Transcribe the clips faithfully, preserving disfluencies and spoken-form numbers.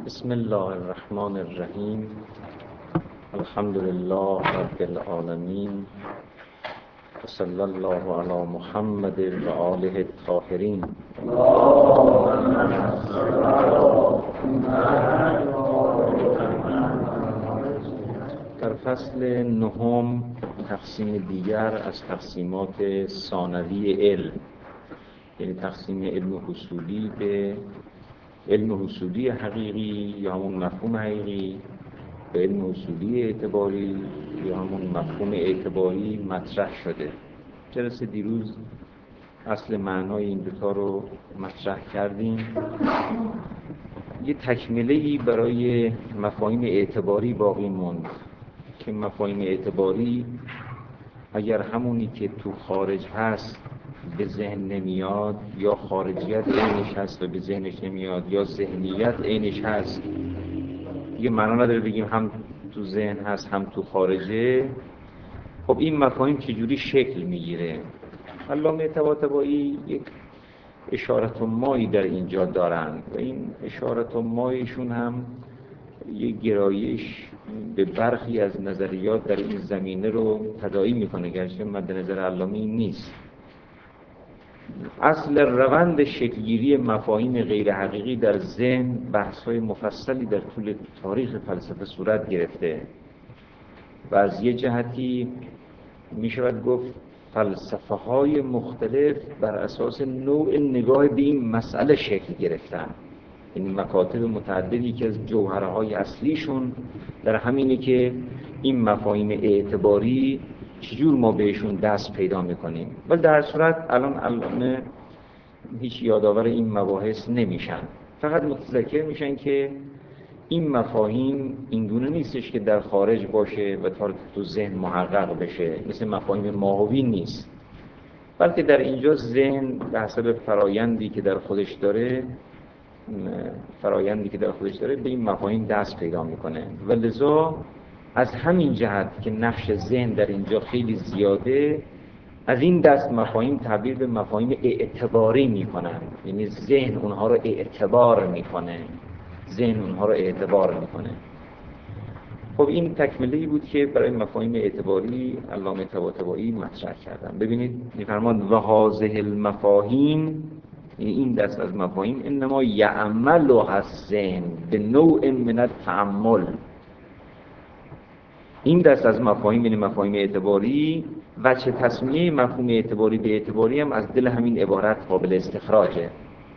بسم الله الرحمن الرحیم. الحمد لله رب العالمین و صلی الله علی محمد و آله الطاهرین. در فصل نهم تقسیم دیگر از تقسیمات ثانوی علم، یعنی تقسیم علم حصولی به علم حصولی حقیقی یا همون مفهوم حقیقی به علم حصولی اعتباری یا همون مفهوم اعتباری مطرح شده. جلسه دیروز اصل معنای این دوتا رو مطرح کردیم. یه تکمله‌ای برای مفاهیم اعتباری باقی موند که مفاهیم اعتباری اگر همونی که تو خارج هست به ذهن نمیاد، یا خارجیت عینش هست و به ذهنش نمیاد، یا ذهنیت عینش هست، یه معنا نداره بگیم هم تو ذهن هست هم تو خارجه. خب این مفاهیم چجوری شکل میگیره؟ علامه طباطبایی یک اشارت و مایی در اینجا دارن و این اشارت و مایشون هم یک گرایش به برخی از نظریات در این زمینه رو تداعی میکنه، گرچه مد نظر علامه این نیست. اصل روند شکلگیری مفاهیم غیر حقیقی در ذهن بحث‌های مفصلی در طول تاریخ فلسفه صورت گرفته و از یه جهتی میشود گفت فلسفه‌های مختلف بر اساس نوع نگاه به این مسئله شکل گرفتن. یعنی مکاتب متعددی که از جوهرهای اصلیشون در همینه که این مفاهیم اعتباری چجور ما بهشون دست پیدا میکنیم. ولی در صورت الان علامه هیچ یادآور این مباحث نمیشن، فقط متذکر میشن که این مفاهیم اینگونه نیستش که در خارج باشه و تا تو ذهن محقق بشه، مثل مفاهیم ماهوی نیست، بلکه در اینجا ذهن به حسب فرایندی که در خودش داره فرایندی که در خودش داره به این مفاهیم دست پیدا میکنه و لذا از همین جهت که نقش ذهن در اینجا خیلی زیاده، از این دست مفاهیم تعبیر به مفاهیم اعتباری میکنن. یعنی ذهن اونها رو اعتبار میکنه ذهن اونها رو اعتبار میکنه. خب این تکمله‌ای بود که برای مفاهیم اعتباری علامه طباطبایی مطرح کردن. ببینید میفرماد و هذه المفاهیم، این دست از مفاهیم انما یعملها الذهن به نوع من التأمل. این دست از مفاهیم، یعنی مفاهیم اعتباری، وجه تسمیه مفهوم اعتباری به اعتباری هم از دل همین عبارت قابل استخراجه.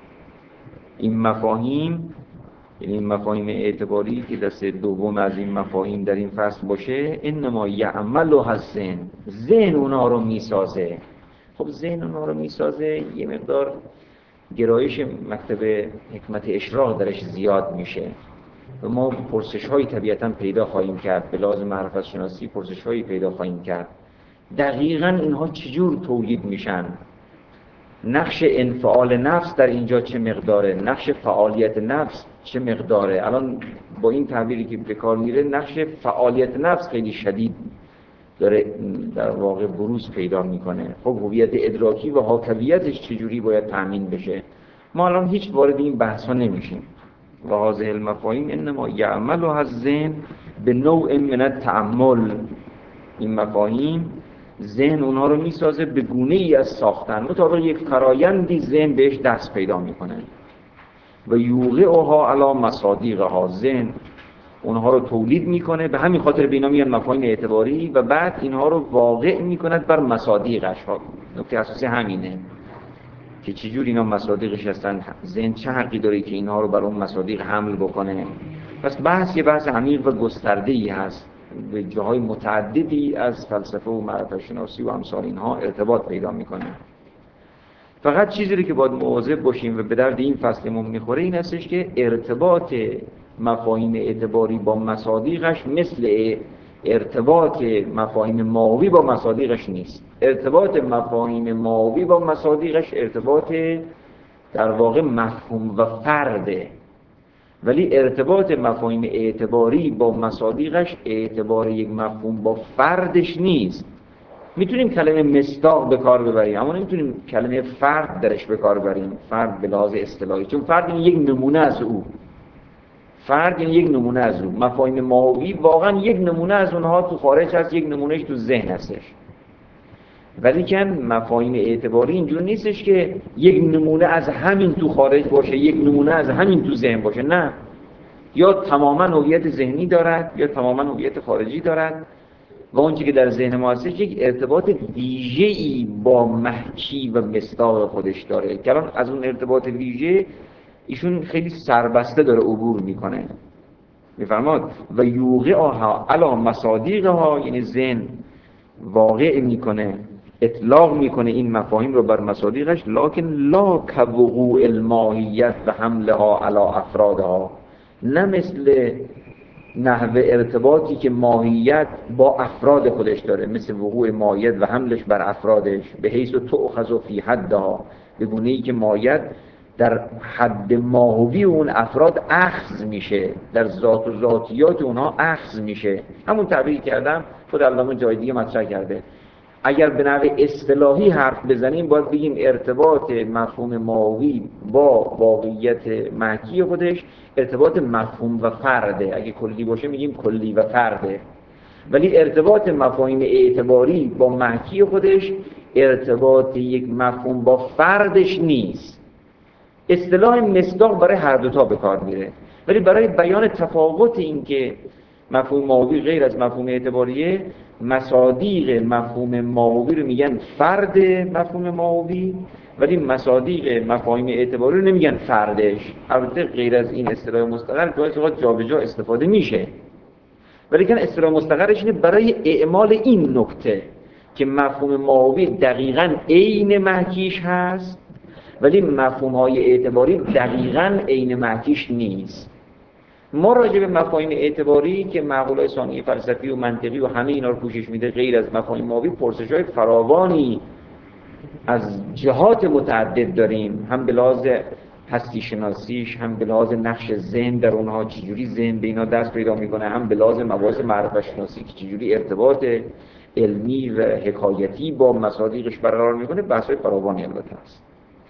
این مفاهیم، یعنی این مفاهیم اعتباری که دست دوم از این مفاهیم در این فصل باشه، انما یعملها الذهن، ذهن اونها رو میسازه. خب ذهن اونها رو میسازه، یه مقدار گرایش مکتب حکمت اشراق درش زیاد میشه و ما پرسش هایی طبیعتاً پیدا خواهیم کرد، به لحاظ معرفت شناسی پرسش هایی پیدا خواهیم کرد دقیقاً اینها چجور تولید میشن، نقش انفعال نفس در اینجا چه مقداره، نقش فعالیت نفس چه مقداره. الان با این تعبیری که به کار میره نقش فعالیت نفس خیلی شدید داره در واقع بروز پیدا میکنه. خب هویت ادراکی و حاکویتش چجوری باید تأمین بشه؟ ما الان هیچ وارد این بحث ها نمیشیم. و هذه المفاهیم انما یعملها الذهن به نوع من التأمل. این مفاهیم ذهن اونها رو میسازه به گونه ای از ساختن، مطابق یک فرایندی ذهن بهش دست پیدا میکنه. و یوقعها علی مصادیقها، ذهن اونها رو تولید میکنه، به همین خاطر به اینا میگن مفاهیم اعتباری، و بعد اینها رو واقع میکند بر مصادیقش. نکته اساسی همینه که چجور اینا مصادیقش هستن، ذهن چه حقی داره که اینها رو بر اون مصادیق حمل بکنه. پس بحث یه بحث عمیق و گسترده‌ای هست، به جاهای متعددی از فلسفه و معرفت شناسی و امثال اینها ارتباط پیدا میکنه. فقط چیزی رو که باید مواظب باشیم و به درد این فصلمون میخوره این هستش که ارتباط مفاهیم اعتباری با مصادیقش مثل ارتباط مفاهیم ماهوی با مصادیقش نیست. ارتباط مفاهیم ماهوی با مصادیقش ارتباط در واقع مفهوم و فرده، ولی ارتباط مفاهیم اعتباری با مصادیقش اعتبار یک مفهوم با فردش نیست. میتونیم کلمه مصداق به کار ببریم اما نمیتونیم کلمه فرد درش به کار ببریم، فرد به لحاظ اصطلاحی، چون فرد این یک نمونه از او. فرد یعنی یک نمونه از اون. مفاهیم ماهوی واقعا یک نمونه از اونها تو خارج هست، یک نمونهش تو ذهن هستش. ولی که مفاهیم اعتباری اینجور نیستش که یک نمونه از همین تو خارج باشه، یک نمونه از همین تو ذهن باشه. نه، یا تماما هویت ذهنی دارد یا تماما هویت خارجی دارد و اون چیزی که در ذهن ما هستش یک ارتباط ویژه‌ای با محکی و مصداق خودش داره که الان از اون ارتباط ویژه ایشون خیلی سربسته داره عبور میکنه. میفرماد و یوقعها علی مصادیقها، یعنی ذهن واقع میکنه، اطلاق میکنه این مفاهیم رو بر مصادیقش، لکن لا كوقوع الماهیت و حملها علی افرادها، نه مثل نحوه ارتباطی که ماهیت با افراد خودش داره، مثل وقوع ماهیت و حملش بر افرادش، به حیث تؤخذ فی حدها، به گونه‌ای که ماهیت در حد ماهوی اون افراد اخذ میشه، در ذات و ذاتیات اونها اخذ میشه. همون تعبیری کردم خود علامه جای دیگه مطرح کرده. اگر به نحو اصطلاحی حرف بزنیم باید بگیم ارتباط مفهوم ماهوی با واقعیت محکی خودش ارتباط مفهوم و فرده. اگه کلی باشه میگیم کلی و فرده، ولی ارتباط مفاهیم اعتباری با محکی خودش ارتباط یک مفهوم با فردش نیست. اصطلاح مصداق برای هر دوتا به کار میره، ولی برای بیان تفاوت این که مفهوم ماهوی غیر از مفهوم اعتباریه، مصادیق مفهوم ماهوی رو میگن فرد مفهوم ماهوی، ولی مصادیق مفاهیم اعتباری رو نمیگن فردش. البته غیر از این اصطلاح مستقر گاهی اوقات جابجا استفاده میشه، ولی که اصطلاح مستقرش اینه برای اعمال این نکته که مفهوم ماهوی دقیقاً عین محکیش هست، ولی مفهوم‌های اعتباری دقیقاً عین محکیش نیست. ما راجع به مفاهیم اعتباری که معقوله‌های ثانی فلسفی و منطقی و همه اینا رو پوشش میده غیر از مفاهیم ماهوی پرسش‌های فراوانی از جهات متعدد داریم، هم به لحاظ هستی شناسیش، هم به لحاظ نقش ذهن در اونها چجوری ذهن به اینا دست پیدا میکنه، هم به لحاظ مباحث معرفت شناسی که چجوری ارتباط علمی و حکایتی با مصادیقش برقرار میکنه. بحث‌های فراوانی البته هست.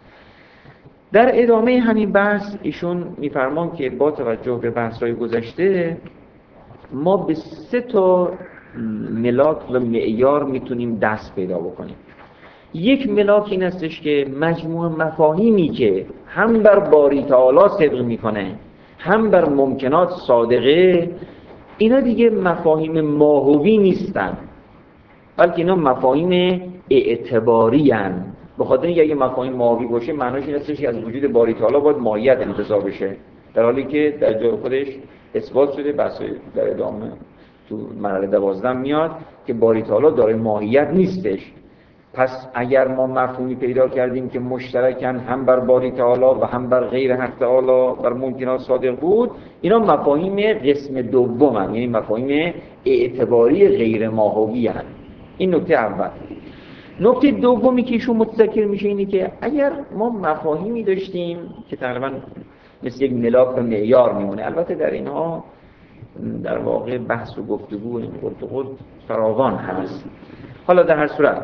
در ادامه همین بحث ایشون میفرمان که با توجه به بحث‌های گذشته ما به سه تا ملاک و معیار میتونیم دست پیدا بکنیم. یک ملاک این هستش که مجموع مفاهیمی که هم بر باری تعالی صدق میکنه هم بر ممکنات صادقه، اینا دیگه مفاهیم ماهوی نیستن، بلکه اینا مفاهیم اعتباری هن. به خاطر اینکه اگه مفاهیم ماهوی باشه معناش این هستش که از وجود باری تعالی باید ماهیت انتزاع بشه، در حالی که در جای خودش اثبات شده. بحث در ادامه تو مرحله دوازده میاد که باری تعالی داره ماهیت نیستش. پس اگر ما مفهومی پیدا کردیم که مشترکاً هم بر باری تعالی و هم بر غیر حق تعالی بر ممکنات صادق بود، اینا مفاهیم قسم دوم هستند، یعنی مفاهیم اعتباری غیر ماهوی هستند. این نکته اول. نکته دومی که ایشون متذکر میشه اینه که اگر ما مفاهیمی داشتیم که تقریباً مثل یک ملاک و معیار میمونه، البته در اینها در واقع بحث و گفتگو این گفتگو فراوان هست. حالا در هر صورت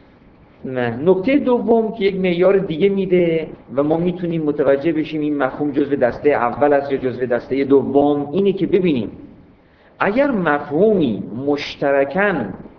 نکته دوم که یک معیار دیگه میده و ما میتونیم متوجه بشیم این مفهوم جزو دسته اول است یا جزو دسته دوم، اینه که ببینیم اگر مفهومی مشترکاً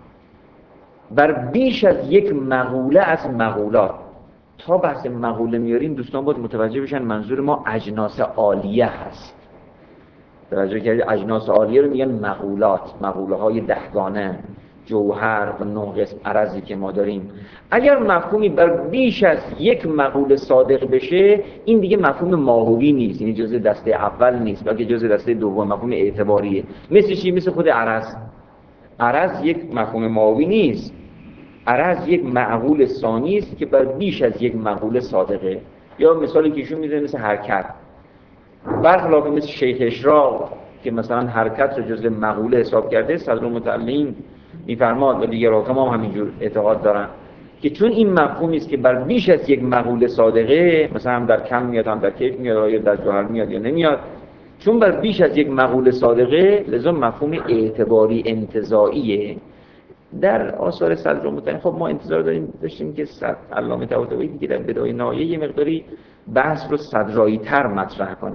بر بیش از یک مقوله از مقولات، تا بحث مقوله میاریم دوستان باید متوجه بشن منظور ما اجناس عالیه هست. توجه کردید اجناس عالیه رو میگن مقولات، مقوله های دهگانه، جوهر و نه قسم عرضی که ما داریم. اگر مفهومی بر بیش از یک مقوله صادق بشه، این دیگه مفهوم ماهوی نیست، یعنی جزء دسته اول نیست بلکه جزء دسته دوم، مفهوم اعتباریه. مثل چی؟ مثل خود عرض. عرض یک مفهوم ماهوی نیست، عرض یک معقول ثانی است که بر بیش از یک مقوله صادقه. یا مثالی که ایشون میزنه مثل حرکت، برخلاف مثل شیخ اشراق که مثلا حرکت رو جزء مقوله حساب کرده، صدرالمتعلمین میفرماد و دیگر حکم هم همینجور اعتقاد دارن که چون این مفهومی است که بر بیش از یک مقوله صادقه، مثلا هم در کم میاد هم در کیف میاد یا در جوهر میاد یا نمیاد، چون بر بیش از یک مقوله صادقه لذا مفهوم اعتباری انتزاعیه. در آثار صدرالمتعلمین خب ما انتظار داریم داشتیم که صد علامه طباطبایی دیگه در بدایع نهایه یه مقداری بحث رو صدرایی تر مطرح کنه،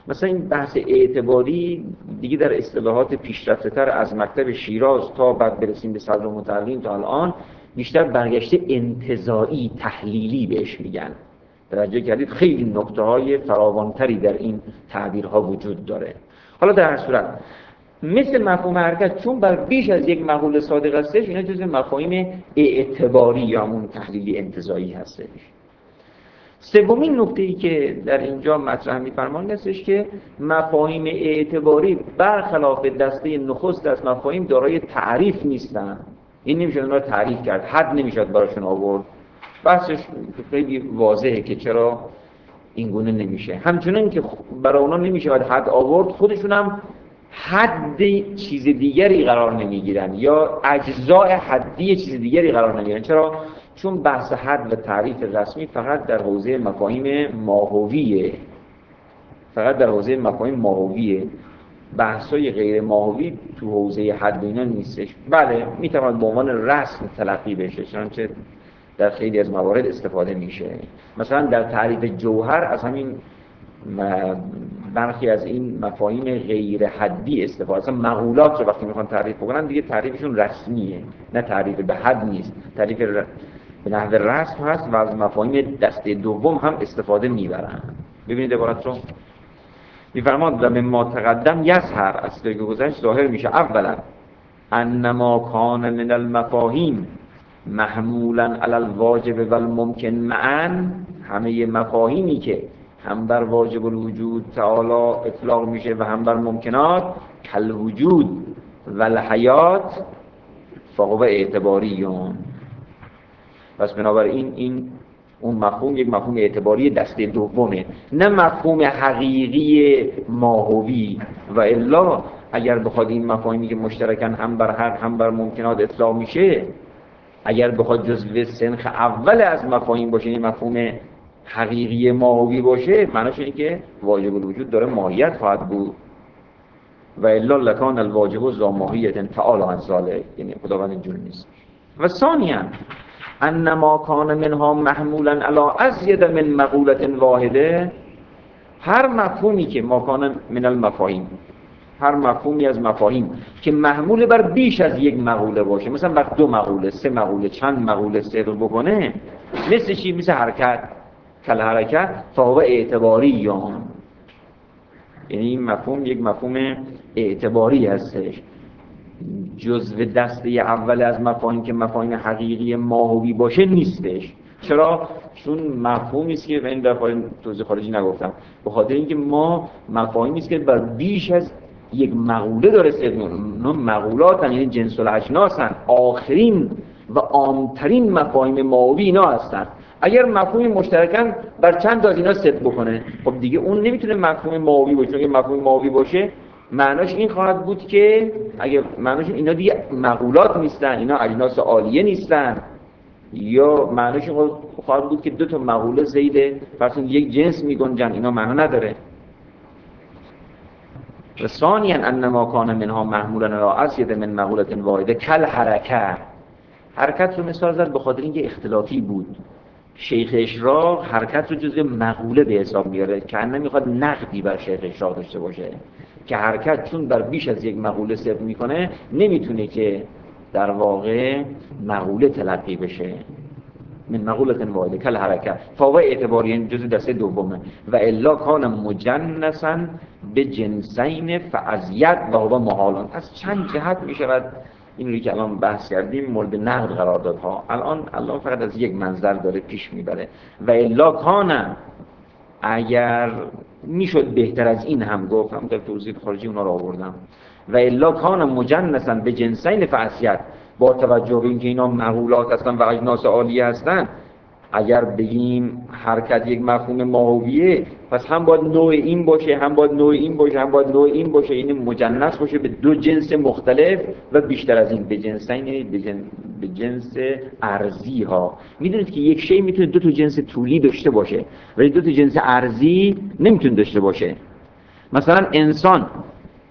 مثلا این بحث اعتباری دیگه در اصطلاحات پیشرفته‌تر از مکتب شیراز تا بعد برسیم به صدر المتعلمین تا الان بیشتر برگشته انتزاعی تحلیلی بهش میگن. توجه کردید خیلی نکته‌های فراوان‌تری در این تعبیرها وجود داره. حالا در هر صورت مثل مفهوم حرکت چون بر بیش از یک مقوله صادق هستش، اینا جزء مفاهیم اعتباری یا همون تحلیلی انتزاعی هستش. سومین نکته‌ای که در اینجا مطرح می‌فرمایند هستش که مفاهیم اعتباری برخلاف دسته نخست از مفاهیم دارای تعریف نیستن. این نمیشه اونها رو تعریف کرد، حد نمیشه براشون آورد. بحثش خیلی واضحه که چرا این گونه نمیشه. همچنین که برای اونا نمیشه حد آورد، خودشون هم حد چیز دیگری قرار نمیگیرن یا اجزاء حدی چیز دیگری قرار نمیگیرن. چرا؟ چون بحث حد و تعریف رسمی فقط در حوزه مفاهیم ماهویه، فقط در حوزه مفاهیم ماهویه. بحث‌های غیر ماهوی تو حوزه حد اینا نیستش. بله میتواند به عنوان رسم تلقی بشه، چنانچه در خیلی از موارد استفاده میشه. مثلا در تعریف جوهر از همین برخی از این مفاهیم غیر حدی استفاده. مثلا مقولات رو وقتی میخوان تعریف بکنن دیگه تعریفشون رسمیه، نه تعریف به حد نیست، تعریف ر... به نحو رسم هست و از مفاهیم دسته دوم هم استفاده میبرن. ببینید عبارت رو میفرماند و مما تقدم یظهر، از که گذشت ظاهر میشه اولا انما کان من المفاهیم محمولا علی الواجب و الممکن معا، همه مفاهیمی که هم بر واجب الوجود تعالی اطلاق میشه و هم بر ممکنات کل وجود و الحیات فهو اعتباریون. پس بنابراین این اون مفهوم یک مفهوم اعتباری دسته دومه، نه مفهوم حقیقی ماهوی. و الا اگر بخواد این مفاهیمی که مشترکن هم بر حق هم بر ممکنات اطلاق میشه، اگر بخواد جزو سنخ اول از مفاهیم باشه، این مفهوم حقیقی ماهوی باشه، معناش اینه که واجب الوجود داره ماهیت خواهد بود. و الا لکان الواجب ذا ماهیت تعالی عن ذلک، یعنی خداوند اینجور نیست. و ثانیاً انما کان منها محمولا علی ازید من مقولة واحده، هر مفهومی که ما کان من المفاهیم، هر مفهومی از مفاهیم که محمول بر بیش از یک مقوله باشه، مثلا بر دو مقوله، سه مقوله، چند مقوله صدق بکنه، مثل چی؟ مثل حرکت، کل حرکت فهو اعتباریون. یعنی این مفهوم یک مفهوم اعتباری هستش، جزو دسته اول از مفاهیم که مفاهیم حقیقی ماهوی باشه نیستش. چرا؟ چون مفهومی است که این دفعه توضیح خارجی نگفتم، به خاطر اینکه ما مفاهیمی است که بر بیش از یک مقوله داره صدق می‌کنه. مقولات یعنی جنس الاجناس هستند، آخرین و عامترین مفاهیم ماهوی اینا هستند. اگر مفهوم مشترکاً بر چند تا از اینا صدق بکنه، خب دیگه اون نمیتونه مفهوم ماهوی باشه. اگه مفهوم ماهوی باشه معناش این خواهد بود که اگه معناش اینا دیگه مقولات نیستن، اینا اجناس عالیه نیستن، یا معناش این خواهد بود که دو تا مقوله زید فرض یک جنس میگنجن، اینا معنا نداره. و ثانیاً انما کان منها محمولا علی ازید من مقولة واحده کل حرکت، حرکت رو مثال زد به خاطر اینکه اختلافی بود. شیخ اشراق حرکت رو جزء مقوله به حساب میاره که انه میخواد نقدی بر شیخ اشراق داشته باشه که حرکت چون بر بیش از یک مقوله صدق میکنه نمیتونه که در واقع مقوله تلقی بشه. من مقولة واحده کل حرکت فهو اعتباری جزء دسته دومه. و الا کان مجنسا به جنسین فازید و هو محالان. از چند جهت میشود این روی که الان بحث کردیم مورد نقد قرار داد ها. الان الان فقط از یک منظر داره پیش میبره. و الا کان، اگر میشد بهتر از این هم گفت، هم در توضیح خارجی اونا رو آوردم. و الا کان مجنسا به جنسین فاسید، با توجه به اینکه اینا مقولات هستن و اجناس عالیه هستن، اگر بگیم حرکت یک مفهوم ماهویه، پس هم باید نوع این باشه، هم باید نوع این باشه، هم باید نوع این باشه، این مجنس باشه به دو جنس مختلف و بیشتر از این، به جنسین، به, جن... به جنس ارزی ها. میدونید که یک شی میتونه دو تا جنس طولی داشته باشه ولی دو تا جنس ارزی نمیتونه داشته باشه. مثلا انسان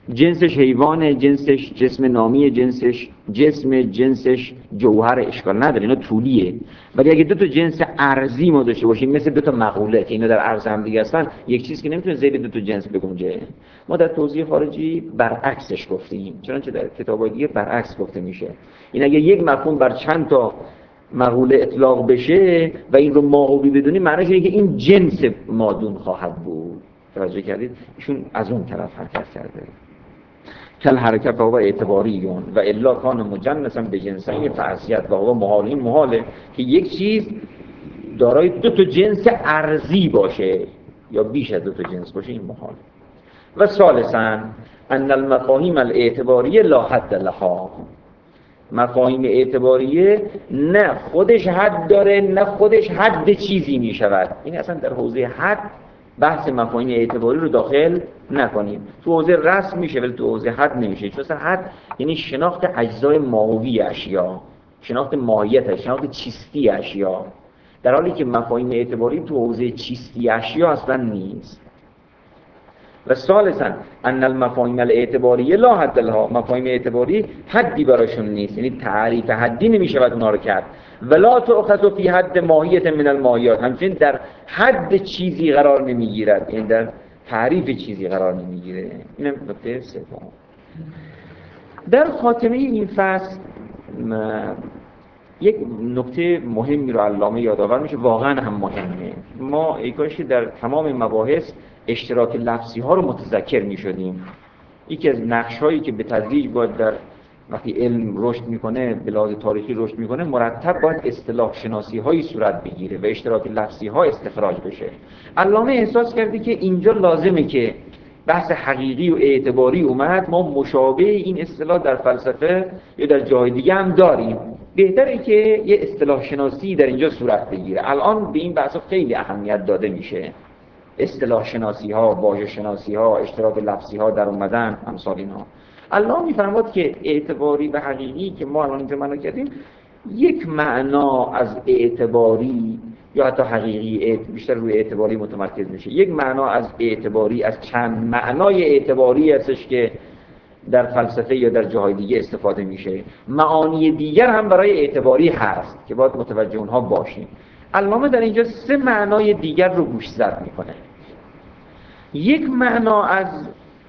جنسش حیوانه، جنسش جسم نامیه، جنسش جسم، جنسش جوهر، اشکال نداره، اینا طولیه. ولی اگه دو تا جنس ارضی ما داشته باشیم مثل دو تا مقوله که اینا در عرض هم دیگه هستن، یک چیز که نمیتونه زیر دو تا جنس بگنجه. ما در توضیح خارجی برعکسش گفتیم، چنانچه در کتاب‌های دیگه برعکس گفته میشه. این اگه یک مفهوم بر چند تا مقوله اطلاق بشه و این رو ماهوی بدونیم، معنیش اینه که این جنس مادون خواهد بود. توجه کردید؟ ایشون از اون طرف حرکت کرده. کل حرکت و هو اعتباریون و الا کان مجنسا به جنسین فعصیت و هو محال. این محاله که یک چیز دارای دو تا جنس ارضی باشه یا بیش از دو تا جنس باشه، این محال. و ثالثاً ان المفاهیم الاعتباریه لا حد لها. مفاهیم اعتباریه نه خودش حد داره نه خودش حد چیزی می شود. این اصلا در حوزه حد بحث مفاهیم اعتباری رو داخل نکنیم. تو حوزه رسم میشه ولی تو حوزه حد نمیشه. چون اصلا حد یعنی شناخت اجزای ماهوی اشیا، شناخت ماهیت، شناخت چیستی اشیا، در حالی که مفاهیم اعتباری تو حوزه چیستی اشیا اصلا نیست. و ثالثاً ان المفاهیم الاعتباریه لا حد لها. مفاهیم اعتباری حدی براشون نیست، یعنی تعریف حدی نمیشود اونها رو کرد. ولا تؤخذ فی حد ماهیت من الماهیات، همچنین در حد چیزی قرار نمیگیرد، یعنی در تعریف چیزی قرار نمیگیره. اینم نکته سوم. در خاتمه این فصل یک نکته مهمی رو علامه یادآور میشه، واقعا هم مهمه. ما ای کاش در تمام مباحث اشتراک لفظی ها رو متذکر می شدیم. یکی از نقش هایی که به تدریج باید در وقتی علم رشد میکنه، به لحاظ تاریخی رشد میکنه، مرتب باید اصطلاح شناسی هایی صورت بگیره و اشتراک لفظی ها استخراج بشه. علامه احساس کرده که اینجا لازمه که بحث حقیقی و اعتباری اومد، ما مشابه این اصطلاح در فلسفه یا در جای دیگه هم داریم، بهتره که یه اصطلاح شناسی در اینجا صورت بگیره. الان به این بحث خیلی اهمیت داده میشه، اصطلاح شناسی ها، واژه شناسی ها، اشتراک لفظی ها در اومدن، امثال اینا. الله میفرماد که اعتباری و حقیقی که ما الان اینجا معنا کردیم، یک معنا از اعتباری یا حتی حقیقی، بیشتر روی اعتباری متمرکز میشه. یک معنا از اعتباری، از چند معنای اعتباری هستش که در فلسفه یا در جاهای دیگه استفاده میشه. معانی دیگر هم برای اعتباری هست که باید متوجه اونها باشیم. علامه در اینجا سه معنای دیگر رو گوشزد میکنه. یک معنا از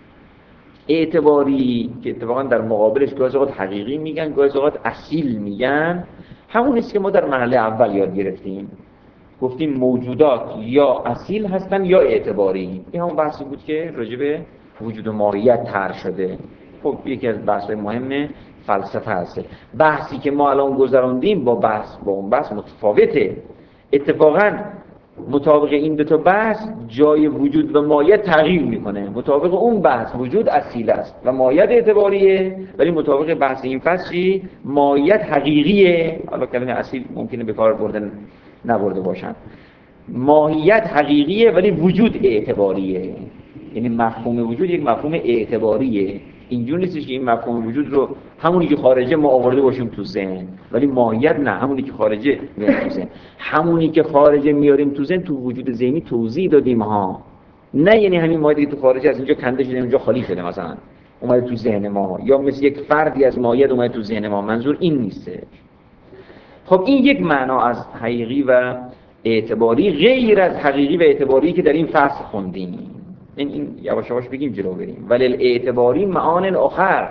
اعتباری که اتفاقا در مقابلش گاهی اوقات حقیقی میگن، گاهی اوقات اصیل میگن، همون است که ما در مرحله اول یاد گرفتیم. گفتیم موجودات یا اصیل هستن یا اعتباری. این همون بحثی بود که راجع به وجود و ماهیت طرح شده. خب یکی از بحث‌های مهم فلسفه هست. بحثی که ما الان گذراندیم با بحث با اون بحث متفاوته. اتفاقاً مطابق این دو تا بحث جای وجود و ماهیت تغییر میکنه. مطابق اون بحث وجود اصیل است و ماهیت اعتباریه، ولی مطابق بحث این فصل چی؟ ماهیت حقیقیه. حالا کلمه اصیل ممکنه به کار بردن نبرده باشن. ماهیت حقیقیه ولی وجود اعتباریه. یعنی مفهوم وجود یک مفهوم اعتباریه. اینجور نیستش که این مفهوم وجود رو همونی که خارجه ما آورده باشیم تو ذهن، ولی ماهیت نه، همونی که خارجه میاریم تو ذهن. همونی که خارجه میاریم تو ذهن تو وجود ذهنی توضیح دادیم ها. نه یعنی همین ماهیتی که تو خارجه از اینجا کنده شده اینجا خالی شده مثلا اومده تو ذهن ما، یا مثل یک فردی از ماهیت اومده تو ذهن ما. منظور این نیسته. خب این یک معنا از حقیقی و اعتباری غیر از حقیقی و اعتباری که در این فصل خوندیم. این این یواش یواش بگیم جلو بریم. ولی الاعتباری معان آخر،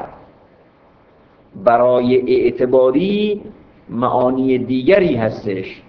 برای اعتباری معانی دیگری هستش.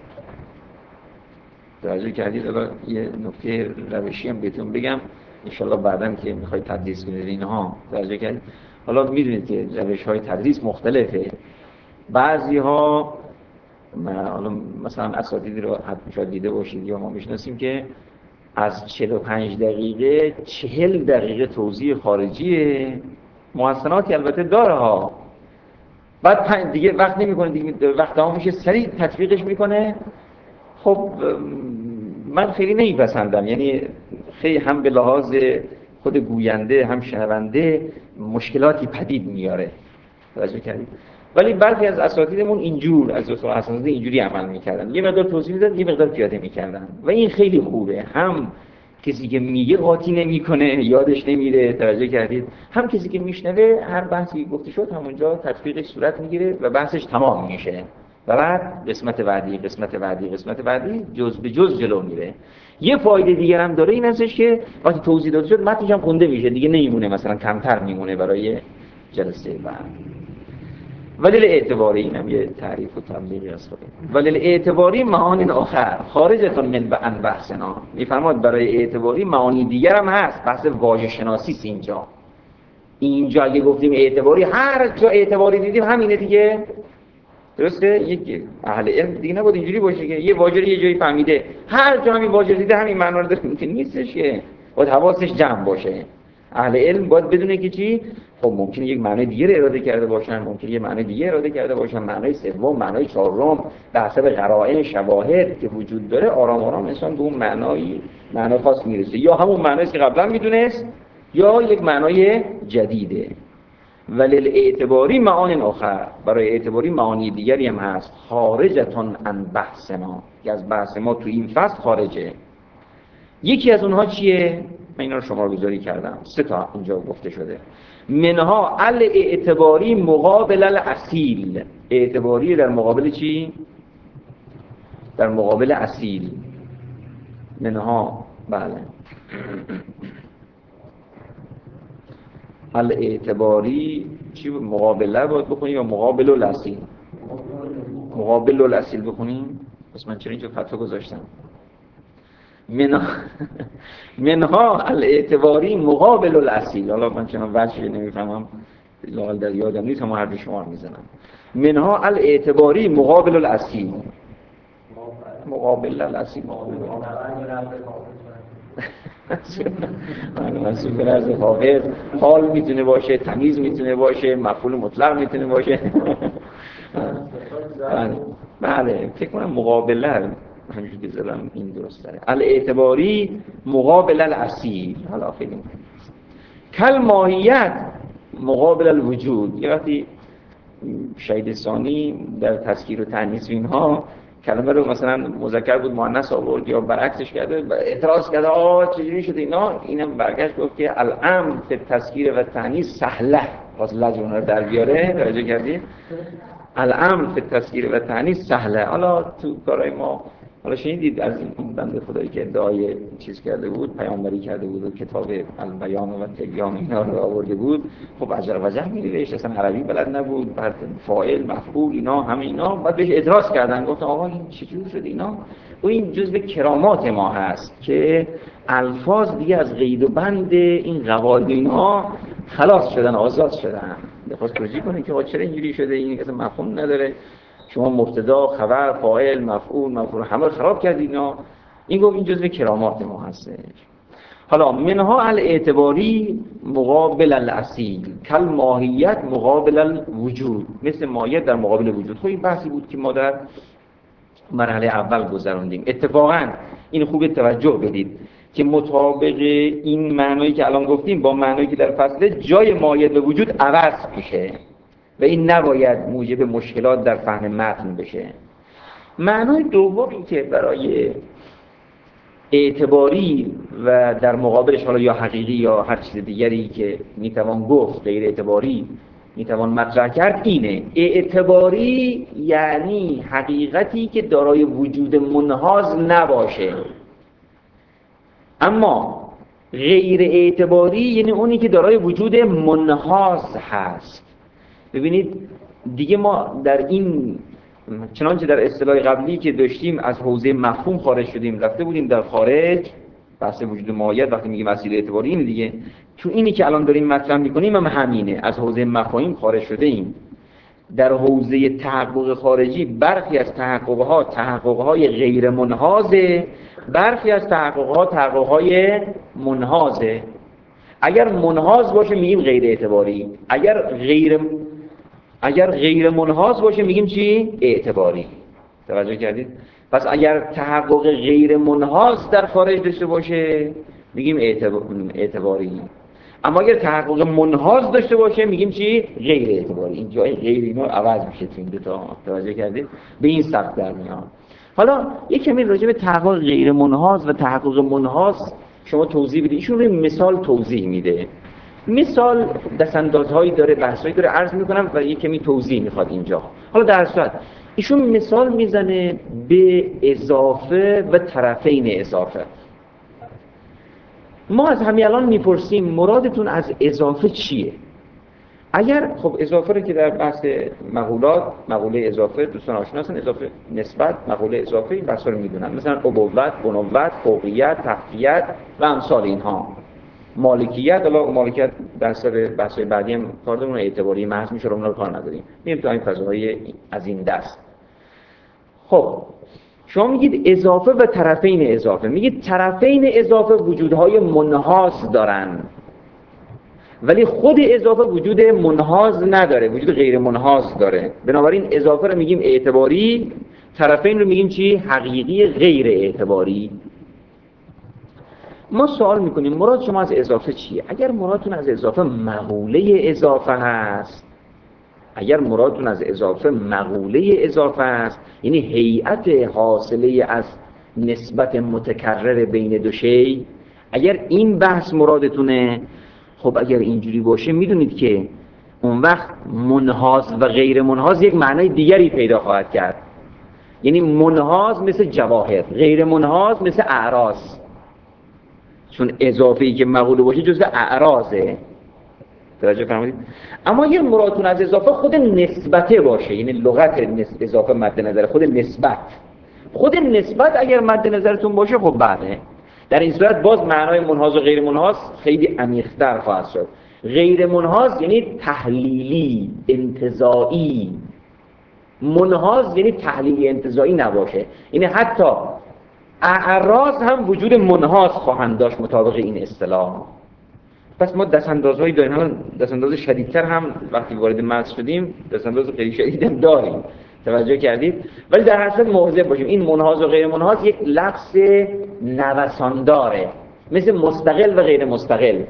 توجه کردید؟ حالا یه نکته روشی هم بهتون بگم ان شاءالله بعداً که میخواید تدریس کنید اینها. توجه کردید؟ حالا میدونید که روش‌های تدریس مختلفه. بعضی‌ها حالا مثلا اساتیدی رو حتما شاید دیده باشید یا ما میشناسیم که از چهل و پنج دقیقه چهل دقیقه توضیح خارجیه، محسناتی البته داره ها، بعد دیگه وقت نمیکنه، دیگه وقت تمام میشه سریع تطبیقش میکنه. خب من خیلی نمیپسندم، یعنی خیلی هم به لحاظ خود گوینده هم شنونده مشکلاتی پدید میاره. توجه کردید؟ ولی برخی از اساتیدمون اینجور از دکتر حسن‌زاده اینجوری عمل میکردن، یه مقدار توضیح میدادن، یه مقدار پیاده میکردن و این خیلی خوبه. هم کسی که میگه قاطی نمیکنه، یادش نمیره. توجه کردید؟ هم کسی که میشنوه هر بحثی گفته شد همونجا تطبیقش صورت میگیره و بحثش تمام میشه و بعد قسمت بعدی قسمت بعدی قسمت بعدی جز به جز جلو میره. یه فایده دیگه هم داره، این هستش که وقتی توضیح داده شد متنش هم خونده میشه دیگه، نمیمونه مثلا کمتر میمونه برای جلسه بعد. ولیل اعتباری، اینم یه تعریف و تبلیغی است. ولیل اعتباری معانی آخر خارجتون من عن بحثنا. میفرماد برای اعتباری معانی دیگر هم هست، بحث واژه شناسی است. اینجا اینجا اگه گفتیم اعتباری، هر جا اعتباری دیدیم همینه دیگه. درسته؟ یک اهل علم دیگه نبود اینجوری باشه که یه واژه یه جایی فهمیده هر جا همین واژه دیده همین معنا رو داره، که نیستش که. باید حواسش جمع باشه. اهل علم باید بدونه که چی؟ خب ممکنه یک معنی دیگه رو اراده کرده باشن، ممکنه یه معنی دیگه اراده کرده باشن، معنی سوم، معنی چهارم، به حسب قرائن شواهد که وجود داره آرام آرام انسان به اون معنای معنی خاص میرسه، یا همون معنی که قبلا میدونست یا یک معنای جدیده. ولی اعتباری معانی آخر، برای اعتباری معانی دیگری هم هست، خارجتون عن بحثنا، که از بحث ما تو این فصل خارجه. یکی از اونها چیه؟ من اینا رو شمارگذاری کردم، سه تا اینجا گفته شده. منها الاعتباری مقابل الاصیل. اعتباری در مقابل چی؟ در مقابل اصیل. منها، بله، الاعتباری چی مقابله باید بکنیم یا مقابل الاصیل؟ مقابل الاصیل بکنیم. بس من چرا اینجا فتوا گذاشتم؟ منها منها الاعتباری مقابل الاصیل. حالا من چنان وجهی نمیفهمم، لاغل در یادم نیست، اما هر دو شمار میزنم. منها الاعتباری مقابل الاصیل. مقابل الاصیل مقابل منصوب به لفظ حافظ حال میتونه باشه، تمیز میتونه باشه، مفعول مطلق میتونه باشه. بله فکر کنم مقابله همینجوری که زدم این درست داره. الاعتباری مقابل الاصیل. حالا خیلی کل ماهیت مقابل الوجود. یه وقتی شهید ثانی در تذکیر و تأنیث اینها کلمه رو مثلا مذکر بود مؤنث آورد یا برعکسش کرده، اعتراض کرده آه چجوری شده اینا، اینم برگشت گفت که الامر فی التذکیر و تأنیث سهله، واسه لجنه رو در بیاره. توجه کردید؟ الامر فی التذکیر و تأنیث سهله. حالا تو کارهای ما حالا شنیدید از این بنده خدایی که ادعای چیز کرده بود، پیامبری کرده بود و کتاب البیان و تبیان اینا رو آورده بود. خب اجر وجه می‌نوشت، اصلا عربی بلد نبود، بعد فاعل مفعول اینا همه اینا بعد بهش اعتراض کردن، گفتن آقا این چجوری شد اینا؟ و این جزء کرامات ما هست که الفاظ دیگه از قید و بند این قواعد اینا خلاص شدن، آزاد شدن. بخواست توضیح کنه که چرا اینجوری شده، این اصلا مفهوم نداره، شما مبتدا، خبر، فاعل، مفعول، مفعول همه رو خراب کردید اینا. این گفت این جزء کرامات ما هستش. حالا منها الاعتباری مقابل الاصیل، کل ماهیت مقابل الوجود، مثل ماهیت در مقابل وجود. خب این بحثی بود که ما در مرحله اول گذروندیم. اتفاقا این خوب توجه بدید که مطابق این معنایی که الان گفتیم با معنایی که در فصل جای ماهیت به وجود عوض میشه و این نباید موجب مشکلات در فهم متن بشه. معنای دومی که برای اعتباری و در مقابلش حالا یا حقیقی یا هر چیز دیگری که میتوان گفت غیر اعتباری میتوان مطرح کرد اینه: اعتباری یعنی حقیقتی که دارای وجود منحاز نباشه. اما غیر اعتباری یعنی اونی که دارای وجود منحاز هست. ببینید دیگه ما در این چنانچه در اصطلاح قبلی که داشتیم از حوزه مفهوم خارج شدیم، رفته بودیم در خارج بحث وجود ماهیت. وقتی میگیم اصیل اعتباری اینه دیگه، تو اینی که الان داریم مطرح میکنیم هم همینه، از حوزه مفاهیم خارج شده ایم. در حوزه تحقق خارجی برخی از تحققها تحققهای غیر منحازه، برخی از تحققها تحققهای منحازه. اگر منحاز باشه میگیم غیر اعتباری، اگر غیر اگر غیر منحاز باشه میگیم چی؟ اعتباری. توجه کردید؟ پس اگر تحقق غیر منحاز در خارج داشته باشه میگیم اعتباری، اما اگر تحقق منحاز داشته باشه میگیم چی؟ غیر اعتباری. این جای غیر اینا عوض میشه تو این دو تا. توجه کردید؟ به این سبک در میاد. حالا یک کمی راجع به تحقق غیر منحاز و تحقق منحاز شما توضیح بدید. ایشون روی مثال توضیح میده. مثال دستاندازهایی داره، بحثایی داره، عرض میکنم و یک کمی توضیح میخواد اینجا. حالا در صورت ایشون مثال میزنه به اضافه و طرفین اضافه. ما از همین الان میپرسیم مرادتون از اضافه چیه؟ اگر خب اضافه رو که در بحث مقولات، مقوله اضافه دوستان آشنا هستن، اضافه نسبت، مقوله اضافه، این بحثا رو میدونن، مثلا ابوت، بنوت، فوقیت، تحتیت و امثال اینها. مالکیت، حالا مالکیت در سر بحث‌های بعدی هم کار داریم، اعتباری محض میشه، اونها رو کار نداریم، میریم تو این فضاهای از این دست. خب شما میگید اضافه و طرفین اضافه، میگید طرفین اضافه وجودهای منحاز دارن ولی خود اضافه وجود منحاز نداره، وجود غیر منحاز داره. بنابراین اضافه رو میگیم اعتباری، طرفین رو میگیم چی؟ حقیقی غیر اعتباری. ما سوال میکنیم مراد شما از اضافه چیه؟ اگر مرادتون از اضافه مقوله اضافه هست، اگر مرادتون از اضافه مقوله اضافه هست، یعنی هیئت حاصله از نسبت متکرر بین دو شی، اگر این بحث مرادتونه، خب اگر اینجوری باشه میدونید که اون وقت منحاز و غیر منحاز یک معنای دیگری پیدا خواهد کرد. یعنی منحاز مثل جواهر، غیر منحاز مثل اعراض. چون اضافه‌ای که مقوله باشه جزء اعراضه. توجه فرمودید؟ اما اگر مرادتون از اضافه خود نسبته باشه، یعنی لغت اضافه مد نظر، خود نسبت، خود نسبت اگر مد نظرتون باشه، خب بله، در این صورت باز معنای منحاز و غیر منحاز خیلی عمیق‌تر خواهد شد. غیر منحاز یعنی تحلیلی، انتزاعی. منحاز یعنی تحلیلی انتزاعی نباشه، یعنی حتی اعراض هم وجود منحاز خواهند داشت مطابق این اصطلاح. پس ما دستاندازهایی داریم، هم دستانداز شدیدتر هم وقتی وارد متن شدیم دستانداز خیلی شدید هم داریم، توجه کردید؟ ولی در هر صورت مواظب باشیم این منحاز و غیر منحاز یک لفظ نوسان داره، مثل مستقل و غیر مستقل.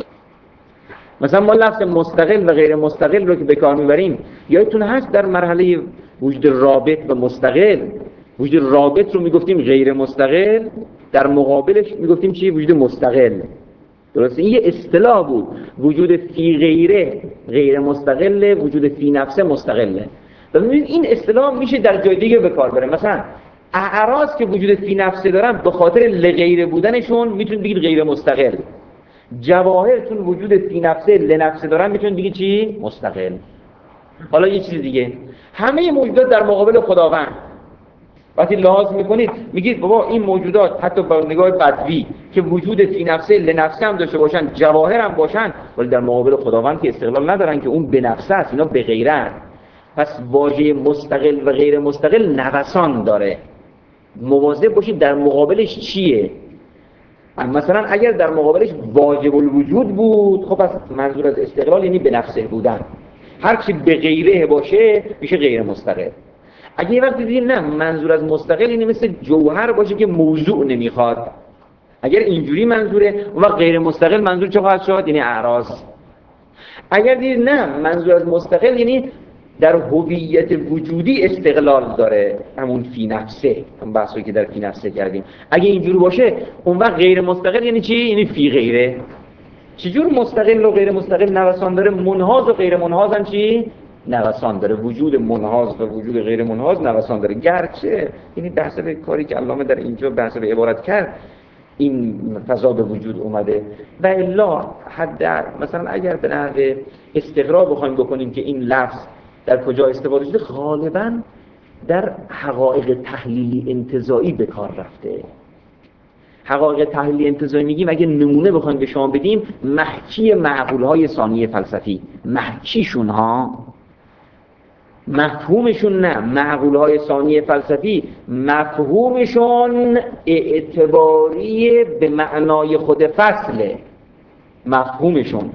مثلا ما لفظ مستقل و غیر مستقل رو که به کار میبریم، یادتون هست در مرحله وجود رابط و مستقل، وجود رابط رو میگفتیم غیر مستقل، در مقابلش میگفتیم چی؟ وجود مستقل. درسته؟ این یه اصطلاح بود. وجود فی غیره غیر مستقله، وجود فی نفسه مستقله. ببینید این اصطلاح میشه در جای دیگه به کار بره. مثلا اعراض که وجود فی نفسه دارن به خاطر لغیره بودنشون میتونید بگید غیر مستقل. جواهرتون وجود فی نفسه لنفسه دارن میتونید بگید چی؟ مستقل. حالا یه چیز دیگه، همه موجودات در مقابل خداوند وقتی لحاظ میکنید میگید بابا این موجودات حتی با نگاه بدوی که وجود فی نفسه لنفسه هم داشته باشن، جواهر هم باشن، ولی در مقابل خداوند که استقلال ندارن، که اون به نفسه است، اینا به غیرن. پس واژه مستقل و غیر مستقل نوسان داره. مواظب باشید در مقابلش چیه. مثلا اگر در مقابلش واجب الوجود بود، خب پس منظور از استقلال یعنی به نفسه بودن. هر چی به غیره باشه میشه غیر مستقل. اگه یه وقت دیدید نه منظور از مستقل اینه مثل جوهر باشه که موضوع نمیخواد، اگر اینجوری منظوره، اون وقت غیر مستقل منظور چه خواهد شد؟ یعنی اعراض. اگر دیدید نه منظور از مستقل یعنی در هویت وجودی استقلال داره، همون فی نفسه، اون بحثی که در فی نفسه کردیم، اگه اینجوری باشه اون وقت غیر مستقل یعنی چی؟ یعنی فی غیره. چجور مستقل و غیر مستقل نوسان داره؟ منحاز و غیر منحاز هم چی؟ نوسان داره. وجود منحاز و وجود غیر منحاز نوسان داره. گرچه یعنی بحث به کاری که علامه در اینجا بحث به عبارت کرد این فضا به وجود اومده و الا حد مثلا اگر به نحو استقرار بخوایم بکنیم که این لفظ در کجا استفاده شده، غالبا در حقایق تحلیلی انتزاعی به کار رفته. حقایق تحلیلی انتزاعی میگیم اگه نمونه بخوایم به شما بدیم، محکی معقولهای ثانیه فلسفی، محکیشون ها، مفهومشون نه، معقولهای ثانیه فلسفی مفهومشون اعتباری به معنای خود فصله. مفهومشون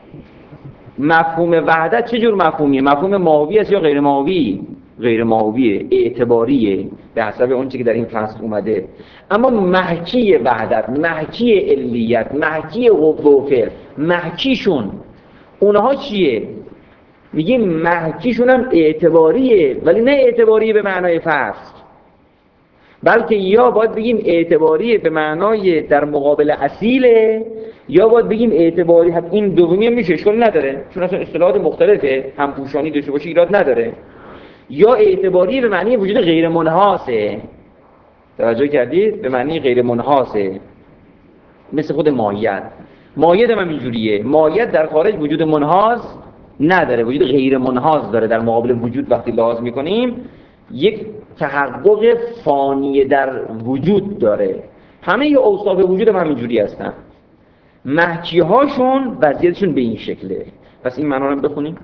مفهوم وحدت چجور مفهومیه؟ مفهوم ماهوی است یا غیر ماهوی؟ غیر ماهویه، اعتباریه به حسب اون چیزی که در این فصل اومده. اما محکی وحدت، محکی علیت، محکی قوه و فعل، محکیشون اونها چیه؟ میگیم محکیشون هم اعتباریه، ولی نه اعتباریه به معنای فصل. بلکه یا باید بگیم اعتباری به معنای در مقابل اصیله، یا باید بگیم اعتباری. این دومی هم میشه، اشکال نداره، چون اصلا اصطلاحات مختلفه، همپوشانی داشته باشه ایراد نداره. یا اعتباری به معنی وجود غیر منحاسه، توجه کردید؟ به معنی غیر منحاسه، مثل خود ماهیت. ماهیت هم اینجوریه، ماهیت در خارج وجود منحاس نداره، وجود غیر منحاس داره. در مقابل وجود وقتی لحاظ میکنیم یک تحقق فانی در وجود داره. همه ی اوصاف وجود هم اینجوری هستن، محکی هاشون وضعیتشون به این شکله. پس این معنا رو بخونیم.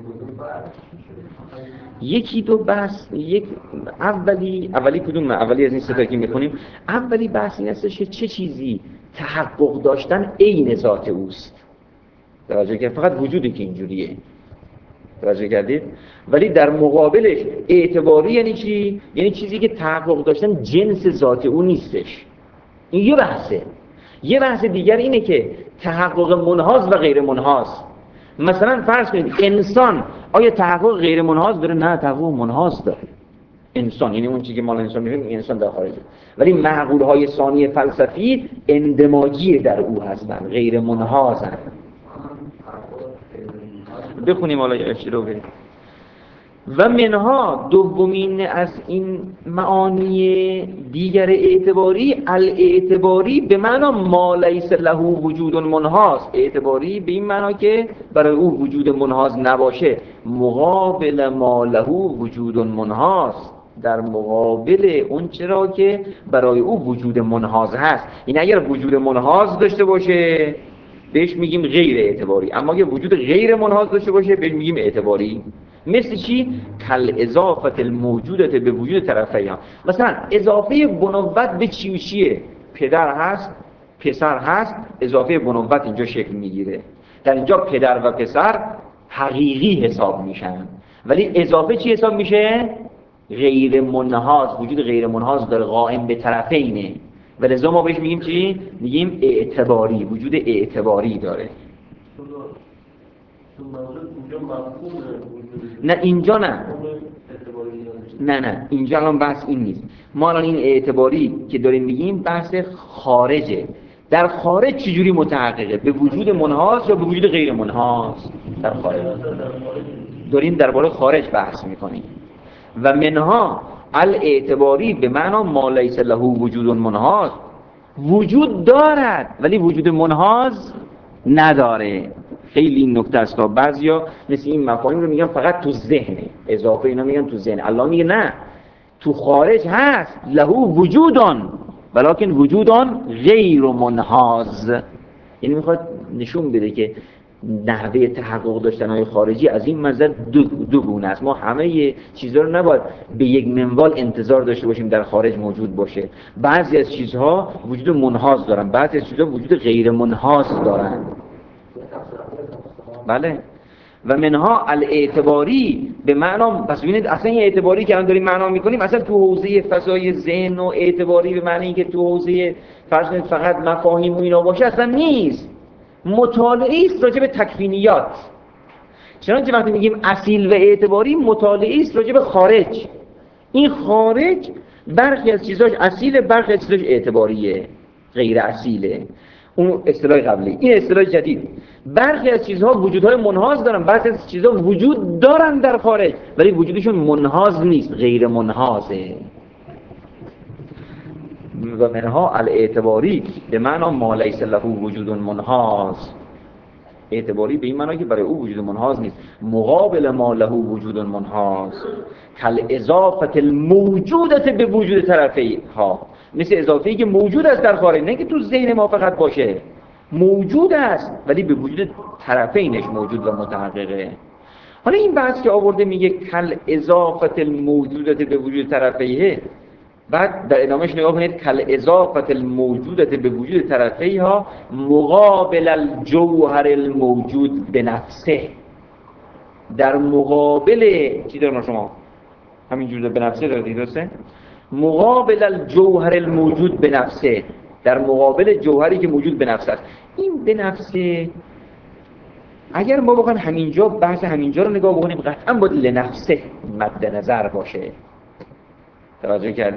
یکی دو بحث، یک اولی اولی کدوم؟ اولی از این سه تا که میخونیم، اولی بحث این هستش که چه چیزی تحقق داشتن عین ذات اوست. توجه کردید؟ فقط وجودی که اینجوریه، توجه کردید؟ ولی در مقابلش اعتباری یعنی چی؟ یعنی چیزی که تحقق داشتن جنس ذات او نیستش. این یه بحثه. یه بحث دیگر اینه که تحقق منحاز و غیر منحاز. مثلا فرض کنید انسان آیا تحقق غیر منحاز داره؟ نه، تحقق منحاز داره. انسان یعنی اون چیزی که مال انسان می‌بینیم انسان در خارجه، ولی معقول‌های ثانی فلسفی اندماجی در او هستن، غیر منحازن. بخونیم حالا یه رو بریم. و منها دومین از این معانی دیگر اعتباری، الاعتباری به معنا ما لیس له وجود منحاز. اعتباری به این معنا که برای او وجود منحاز نباشه، مقابل ما له وجود منحاز، در مقابل اون چرا که برای او وجود منحاز هست. این اگر وجود منحاز داشته باشه بهش میگیم غیر اعتباری، اما اگه وجود غیر منحاز داشته باشه بهش میگیم اعتباری. مثل چی؟ کل اضافت الموجودت به وجود طرفیها. مثلا اضافه بنوت به چی و چیه؟ پدر هست، پسر هست، اضافه بنوت اینجا شکل میگیره. در اینجا پدر و پسر حقیقی حساب میشن، ولی اضافه چی حساب میشه؟ غیر منحاز، وجود غیر منحاز داره، قائم به طرفینه، ولذا ما بهش میگیم چی؟ میگیم اعتباری، وجود اعتباری داره. نه اینجا نه نه نه اینجا الان بحث این نیست. ما الان این اعتباری که داریم میگیم بحث خارجه. در خارج چجوری متحققه؟ به وجود منحاز یا به وجود غیر منحاز؟ در خارج داریم درباره خارج بحث میکنیم. و منها الاعتباری به معنا ما لیس له وجود منحاز، وجود دارد ولی وجود منحاز نداره. خیلی این نکته است. بعضیا مثل این مفاهیم رو میگن فقط تو ذهنه، اضافه اینا میگن تو ذهن. الله میگه نه، تو خارج هست، له وجودان ولکن وجودان غیر منحاز. یعنی میخواد نشون بده که نحوه تحقق داشتنهای خارجی از این منظر دو, دو گونه است. ما همه چیزها رو نباید به یک منوال انتظار داشته باشیم در خارج موجود باشه. بعضی از چیزها وجود منحاز دارن، بعضی از چیزها وجود غیر منحاز دارن. بله. و منها الاعتباری به معنا، پس ببینید اصلا این اعتباری که الان داریم معنا میکنیم اصلا تو حوزه فضای ذهن و اعتباری به معنی اینکه تو حوزه فرض کنید فقط مفاهیم و اینا باشه اصلا نیست. مطالعه است راجع به تکوینیات. چنانچه وقتی میگیم اصیل و اعتباری، مطالعه است راجع به خارج. این خارج برخی از چیزاش اصیله، برخی از چیزاش اعتباریه، غیر اصیله. اون اصطلاح قبلی، این اصطلاح جدید. برخی از چیزها وجودهای منحاز دارن، بعضی از چیزها وجود دارن در خارج ولی وجودشون منحاز نیست، غیر منحازه. و منها الاعتباری به معنا ما لیس له وجود منحاز. اعتباری به این معنا که برای او وجود منحاز نیست، مقابل ما له وجود منحاز، کل اضافت الموجودت به وجود طرفیها. مثل اضافه‌ای که موجود است در خارج، نه که تو ذهن ما فقط باشه، موجود است ولی به وجود طرفینش موجود و متحققه. حالا این بحث که آورده میگه کل اضافت الموجودت به وجود طرفیه، بعد در ادامهش نگاه کنید کل اضافت الموجودت به وجود طرفیها مقابل الجوهر الموجود به نفسه. در مقابل چی دارم شما؟ همینجور به نفسه دارید درسته؟ مقابل الجوهر الموجود به نفسه، در مقابل جوهری که موجود به نفسه است. این به نفسه اگر ما بخوایم همینجا بحث همینجا رو نگاه بکنیم قطعا باید لنفسه مد نظر باشه. توجه کردید؟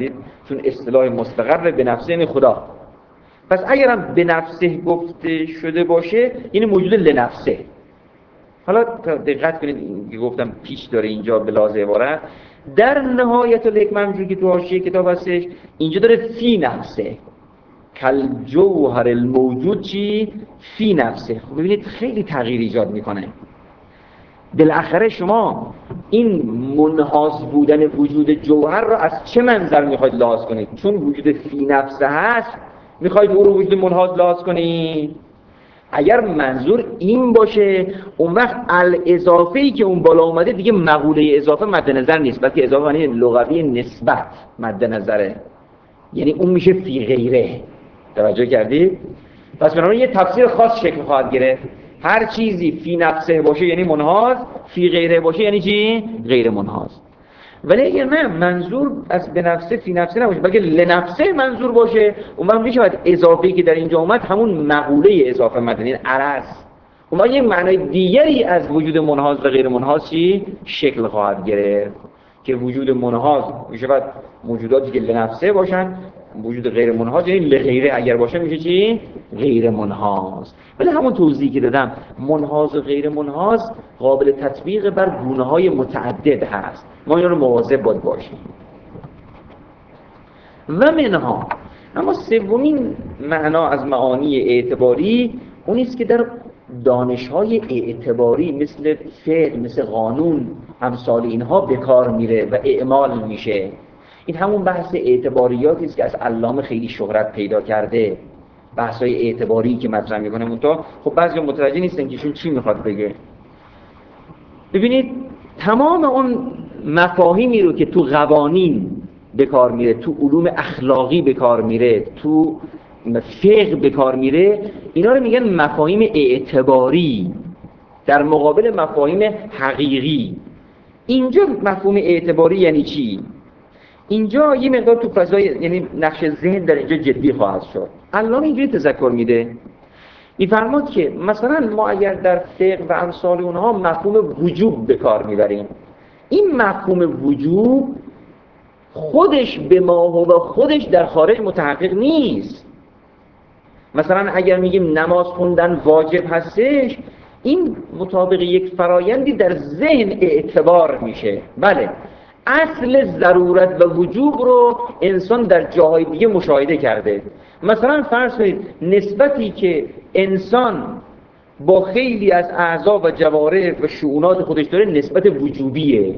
چون اصطلاح مستقر به نفسه یعنی خدا. پس اگرم به نفسه گفته شده باشه یعنی موجود لنفسه. حالا دقت کنید که گفتم پیش داره اینجا به لحاظ عبارت، در نهایت الحکمه همونجوری که تو حاشیه کتاب هستش اینجا داره فی نفسه، کل جوهر الموجود چی؟ فی نفسه. خب ببینید خیلی تغییر ایجاد میکنه. بالاخره شما این منحاز بودن وجود جوهر رو از چه منظر میخواید لحاظ کنید؟ چون وجود فی نفسه هست میخواید او رو وجود منحاز لحاظ کنید؟ اگر منظور این باشه اون وقت الاضافه‌ای که اون بالا اومده دیگه مقوله اضافه مد نظر نیست، بلکه اضافه معنی لغوی نسبت مد نظره، یعنی اون میشه فی غیره. توجه کردید؟ پس بنابراین یه تفسیر خاص شکل خواهد گرفت. هر چیزی فی نفسه باشه یعنی منحاز، فی غیره باشه یعنی چی؟ غیر منحاز. ولی اگر نه منظور از به نفسه فی نفسه نباشه بلکه لنفسه منظور باشه، اون وقت میشه باید اضافه‌ای که در اینجا اومد همون مقوله اضافه مدنی عرض، اون وقت یه معنای دیگری از وجود منحاز و غیر منحاز چی؟ شکل خواهد گرفت که وجود منحاز میشه باید موجوداتی که لنفسه باشن، وجود غیر منحاز یعنی لغیره اگر باشه میشه چی؟ غیر منحاز. ولی همون توضیحی که دادم منحاز و غیر منحاز قابل تطبیق بر گونه‌های متعدد هست، ما اینا رو مواظب باید باشیم. و منها، اما سومین معنا از معانی اعتباری اون است که در دانش‌های اعتباری مثل فقه، مثل قانون، امثال اینها به کار میره و اعمال میشه. این همون بحث اعتباریاتی است که از علامه خیلی شهرت پیدا کرده، بحث‌های اعتباری که مطرح می‌کنه. منتها خب بعضی متوجه نیستن که ایشون چی میخواد بگه. ببینید تمام اون مفاهیمی رو که تو قوانین به کار میره، تو علوم اخلاقی به کار میره، تو فقه به کار میره، اینا رو میگن مفاهیم اعتباری در مقابل مفاهیم حقیقی. اینجا مفهوم اعتباری یعنی چی؟ اینجا یه مقدار تو فضای یعنی نقش ذهن در اینجا جدی خواهد شد. علامه اینجوری تذکر میده، میفرماد که مثلا ما اگر در فقه و امثال اونها مفهوم وجوب به کار میبریم، این مفهوم وجوب خودش به ما و خودش در خارج متحقق نیست. مثلا اگر میگیم نماز خوندن واجب هستش، این مطابق یک فرایندی در ذهن اعتبار میشه. بله، اصل ضرورت و وجوب رو انسان در جاهای دیگه مشاهده کرده. مثلا فرض کنید نسبتی که انسان با خیلی از اعضا و جوارح و شؤونات خودش داره نسبت وجوبیه.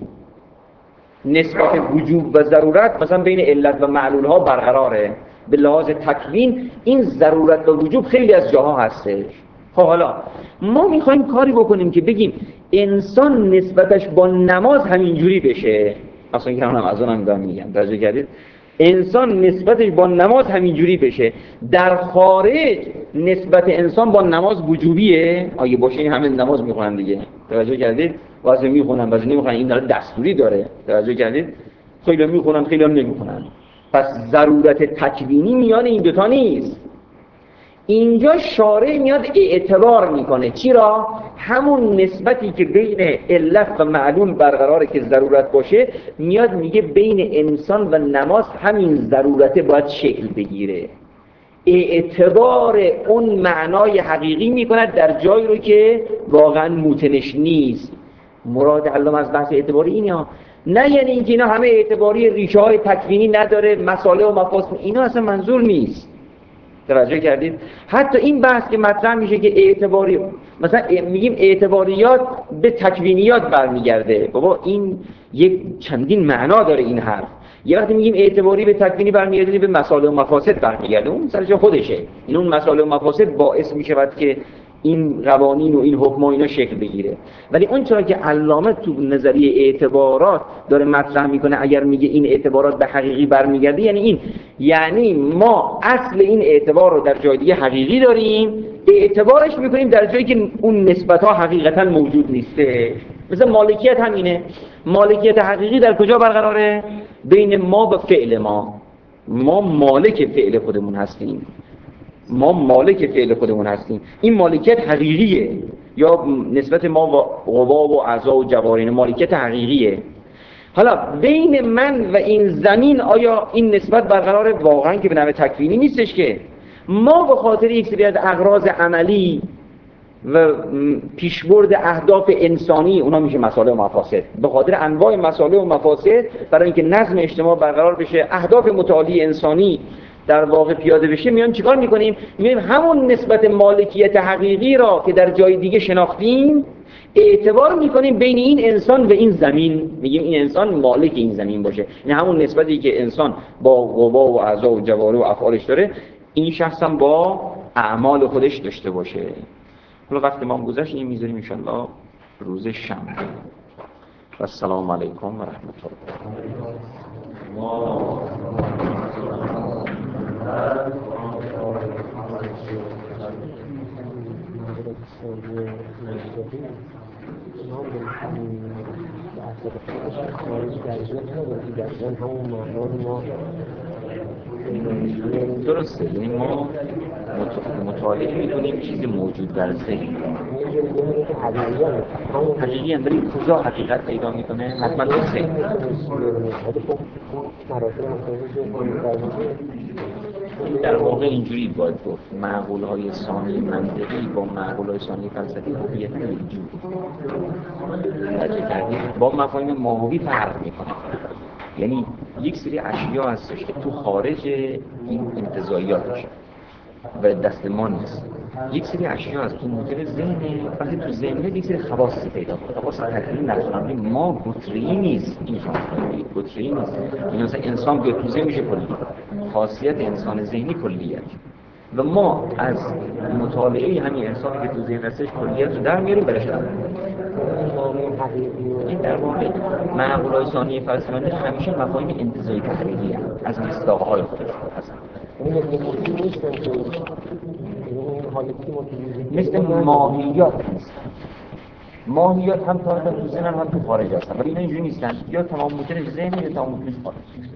نسبت وجوب و ضرورت مثلا بین علت و معلول ها برقراره. به لحاظ تکوین این ضرورت و وجوب خیلی از جاها هستش. خب حالا ما میخوایم کاری بکنیم که بگیم انسان نسبتش با نماز همینجوری بشه. اصلا که هم از اونم دارم میگم، توجه کردید؟ انسان نسبتش با نماز همینجوری بشه. در خارج نسبت انسان با نماز وجوبیه. اگه باشه این همه نماز میخونن دیگه، توجه کردید؟ واسه میخونن واسه نمیخونن، این داره دستوری داره، توجه کردید؟ خیلی میخونن خیلی هم نمیخونن. پس ضرورت تکوینی میان این دوتا نیست. اینجا شارع میاد اعتبار میکنه. چی را؟ همون نسبتی که بین علت و معلول برقراره که ضرورت باشه، میاد میگه بین انسان و نماز همین ضرورت باید شکل بگیره. اعتبار اون معنای حقیقی میکند در جایی رو که واقعا موتنش نیست. مراد علامه از بحث اعتباری اینه ها. نه یعنی اینکه اینا همه اعتباری ریشه های تکوینی نداره، مسائل و مفاسد، اینا اصلا منظور نیست. توجه کردید؟ حتی این بحث که مطرح میشه که اعتباری، مثلا میگیم اعتباریات به تکوینیات برمیگرده، بابا این یک چندین معنا داره این حرف. یه وقتی میگیم اعتباری به تکوینی برمیگرده به مسائل و مفاسد برمیگرده، اون سر جا خودشه. این اون مسائل و مفاسد باعث میشود که این قوانین و این حکم و اینا شکل بگیره. ولی اون چرا که علامه تو نظریه اعتبارات داره مطرح میکنه، اگر میگه این اعتبارات به حقیقی برمیگرده، یعنی این یعنی ما اصل این اعتبار رو در جای دیگه حقیقی داریم، اعتبارش میکنیم در جایی که اون نسبت ها حقیقتا موجود نیسته. مثلا مالکیت همینه. مالکیت حقیقی در کجا برقراره؟ بین ما و فعل ما. ما مالک فعل خودمون هستیم. ما مالک فعل خودمون هستیم. این مالکیت حقیقیه، یا نسبت ما و قوا و اعضا و جوارح مالکیت حقیقیه. حالا بین من و این زمین آیا این نسبت برقرار واقعا که به نوع تکوینی نیستش که ما به خاطر یک سری از اغراض عملی و پیشبرد اهداف انسانی، اونا میشه مصالح و مفاسد، به خاطر انواع مصالح و مفاسد برای اینکه نظم اجتماع برقرار بشه، اهداف متعالی انسانی در واقع پیاده بشه، میان چیکار میکنیم؟ میایم همون نسبت مالکیت حقیقی را که در جای دیگه شناختیم اعتبار میکنیم بین این انسان و این زمین، میگیم این انسان مالک این زمین باشه. این همون نسبتی که انسان با قوا و اعضا و جوارح و افعالش داره، این شخص هم با اعمال خودش داشته باشه. حالا وقت ما گذشت، این میذاریم ان شاء الله روز شنبه. و السلام علیکم و رحمت درسته، یعنی ما مطالعه میکنیم چیزی موجود در ذهن حقیقی هم، ولی کجا حقیقت پیدا میکنه؟ حتما تو ذهن. در واقع اینجوری باید گفت معقولهای ثانی منطقی با معقولهای ثانی فلسفی هویتاً اینجوری با مفاهیم ماهوی فرق میکنه. یعنی یک سری اشیا هستش که تو خارج این انتزاعیاتش و دست ما نیست، یک سری اشیا هست تو مدل ذهن، وقتی تو ذهن یک سری خواصی پیدا کنه. خواص تکلیف نفسانی ما گتری نیست، این شما گتری نیست. این مثلا انسان که تو ذهن میشه کلی، خاصیت انسان ذهنی کلیت، و ما از مطالعه همین انسانی که تو ذهن هستش کلیت رو در میاریم برش دارم. این در واقع معقولهای ثانی فلسفی همیشه مفاهیم انتزاعی تحلیلی هست از مصداق‌های خودش هستن. مثل ماهیات نیست. ماهیات هم تا تو ذهن هم تو خارج هستن، ولی اینا اینجوری نیستن، یا تمام ممکنه ذهن یا تمام ممکنه خارج.